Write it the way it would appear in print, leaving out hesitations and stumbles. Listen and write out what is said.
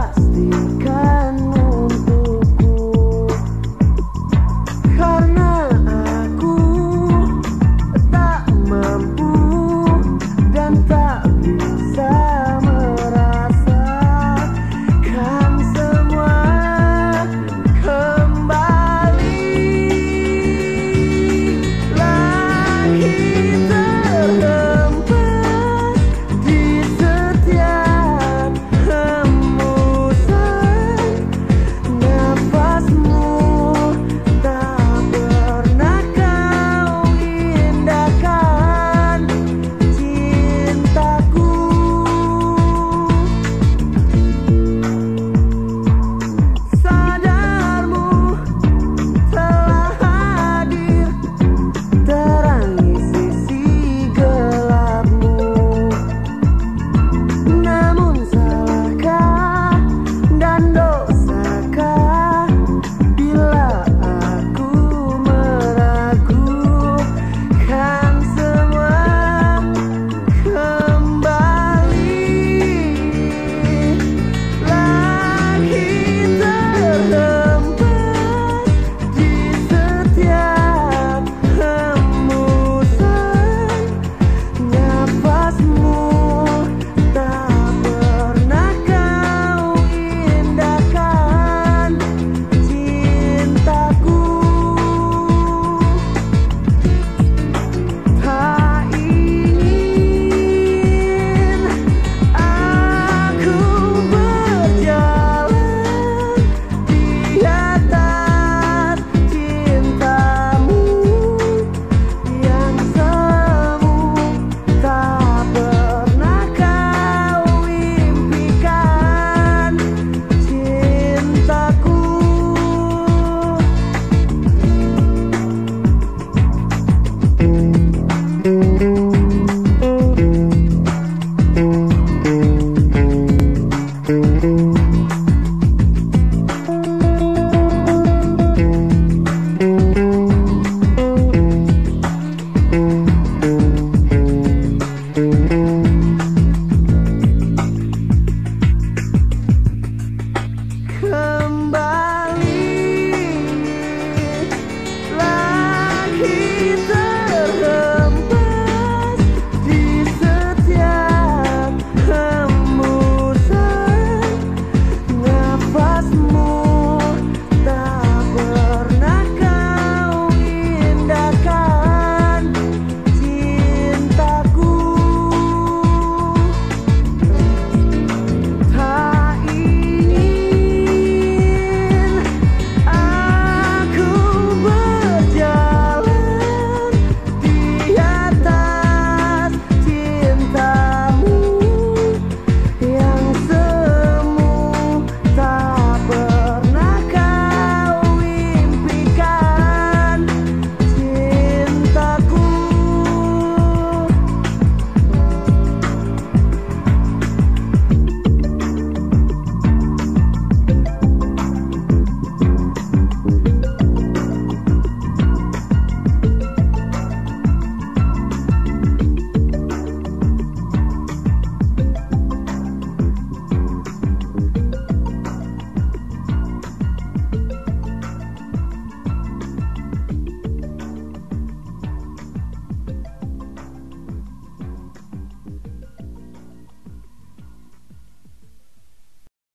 pastikan untukku, karena aku tak mampu dan tak bisa merasakan semua kembali. Lagi terhempas di setiap hembusan nafasmu, tak pernah kau indahkan cintaku. Sadarmu telah hadir, terangi sisi gelapmu. Namun salahkah dan dosakah bila aku meragukan semua kembali. Lagi terhempas di setiap hembusan nafasmu, tak pernah kau indahkan cintaku. Tak ingin aku berjalan di atas cintamu yang semu, tak pernah kau impikan cintaku.